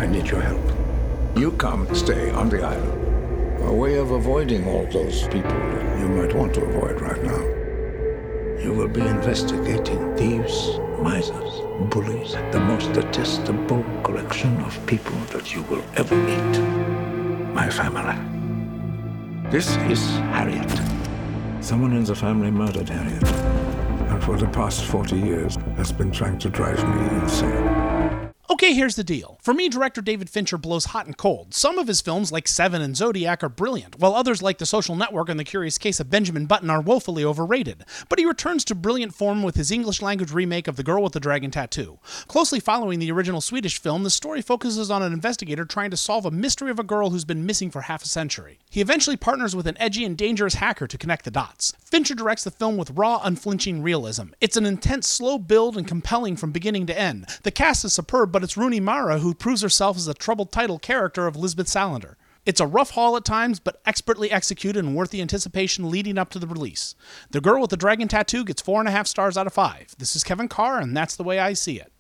need your help. You come stay on the island. A way of avoiding all those people you might want to avoid right now. You will be investigating thieves, misers, bullies, the most detestable collection of people that you will ever meet. My family. This is Harriet. Someone in the family murdered Harriet. And for the past 40 years, has been trying to drive me insane. Okay, here's the deal. For me, director David Fincher blows hot and cold. Some of his films, like Seven and Zodiac, are brilliant, while others like The Social Network and The Curious Case of Benjamin Button are woefully overrated. But he returns to brilliant form with his English-language remake of The Girl with the Dragon Tattoo. Closely following the original Swedish film, the story focuses on an investigator trying to solve a mystery of a girl who's been missing for half a century. He eventually partners with an edgy and dangerous hacker to connect the dots. Fincher directs the film with raw, unflinching realism. It's an intense, slow build and compelling from beginning to end. The cast is superb, but it's Rooney Mara who proves herself as the troubled title character of Lisbeth Salander. It's a rough haul at times, but expertly executed and worth the anticipation leading up to the release. The Girl with the Dragon Tattoo gets 4.5 stars out of 5. This is Kevin Carr, and that's the way I see it.